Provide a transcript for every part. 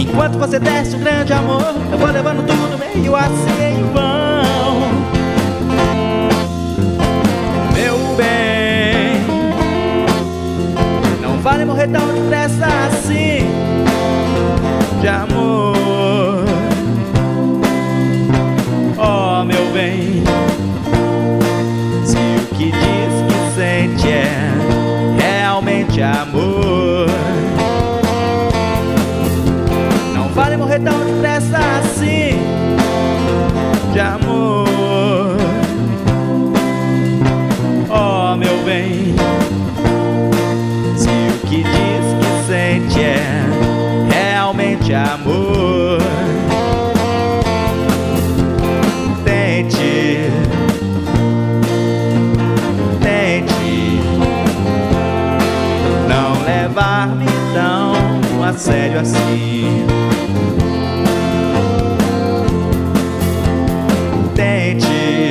Enquanto você desce um grande amor, eu vou levando tudo meio assim em vão. Meu bem, não vale morrer tão depressa assim de amor. Oh, meu bem, se o que diz que sente é realmente amor, não vale morrer tão depressa assim de amor. Oh, meu bem, se o que diz que sente é realmente amor, tente, não levar-me tão a sério assim. Tente.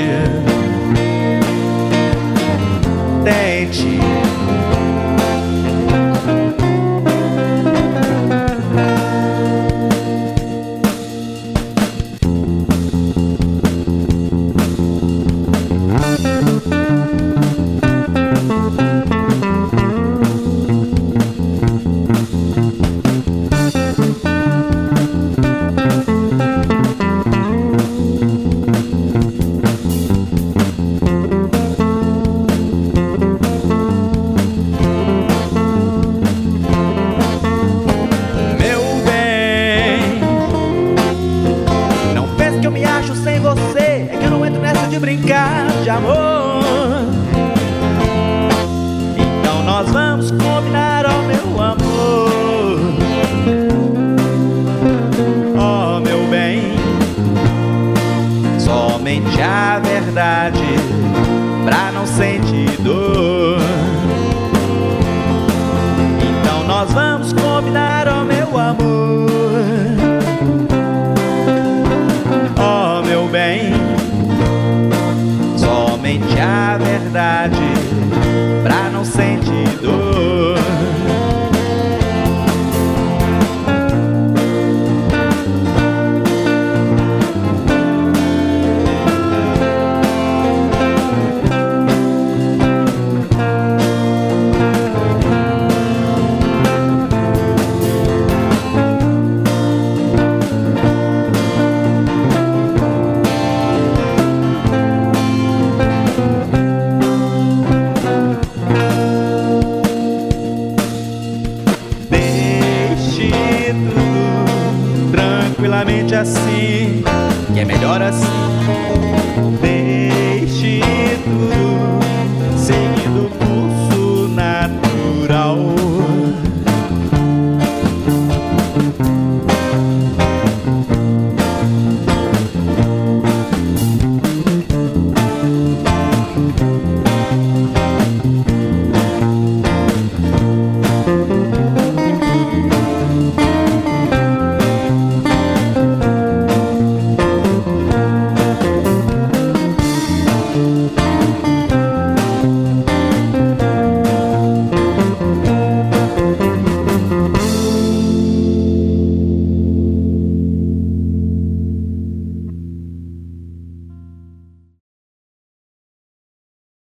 Sem você é que eu não entro nessa de brincar de amor. Então nós vamos combinar, ó meu amor. Oh, meu bem, somente a verdade pra não sentir dor. Então nós vamos combinar, ó meu amor. Bem, somente a verdade pra não sentir dor. Tranquilamente assim, que é melhor assim.